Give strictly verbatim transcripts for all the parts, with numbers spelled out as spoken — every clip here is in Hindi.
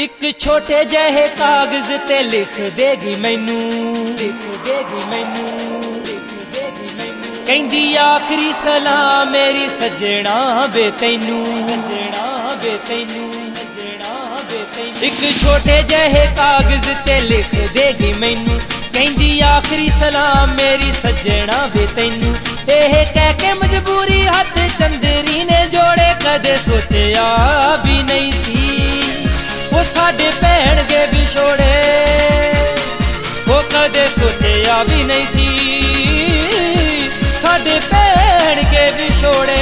एक छोटे जहे कागज ते लिख देगी मैनू, लिख देगी मैनू, लिख देगी मैनू। कहंदी आखिरी सलाम मेरी सजना बे तैनू, सजना बे तैनू, सजना बे तैनू। एक छोटे जहे कागज ते लिख देगी मैनू, कहंदी आखिरी सलाम मेरी सजना बे तैनू। एह कह के मजबूरी हथ चंदरी ने जोड़े, कदे सोचिया भी नहीं सी वो साडे भैण के विछोड़े, वो कदे सोचिया भी नहीं सी साडे भैण के विछोड़े।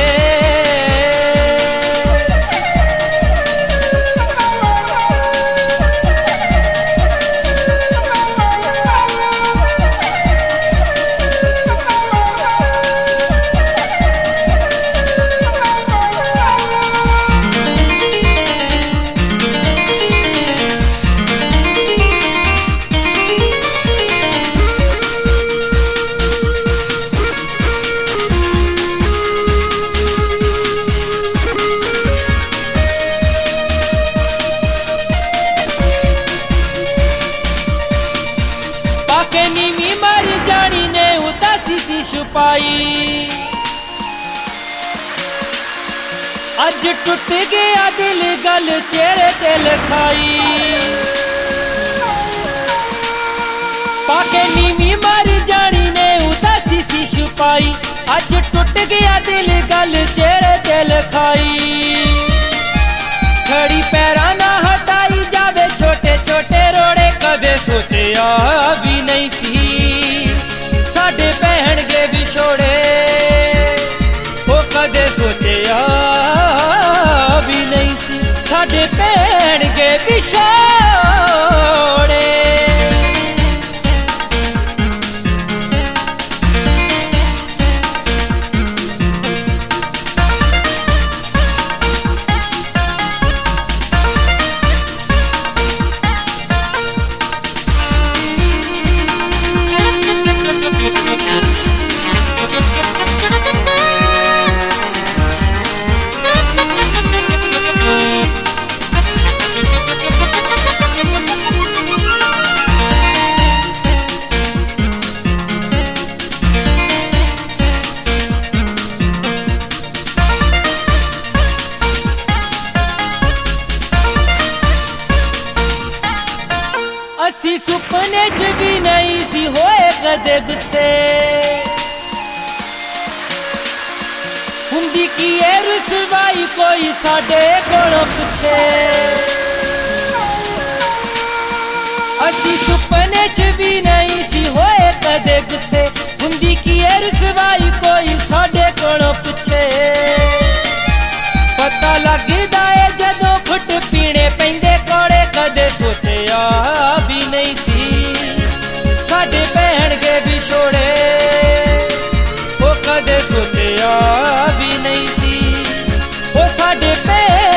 छुपाई अज टुट गया दिल गल चेहरे ते लिखाई, पाके नीवी मर जानी ने उदासी सी छुपाई। अज टुट गया दिल गल चेहरे ते लिखाई, खड़ी पैरा ना हटाई जावे छोटे छोटे रोड़े, कदे सोचिया भी नहीं सी साडे भैण के विछोड़े, वो कदे सोचिया भी नहीं सी साडे भैण के विछोड़े। असी सुपने च भी नहीं सी होए कदे गुस्से, हुंदी की ए रुसवाई कोई साडे कोलों पुछे। असी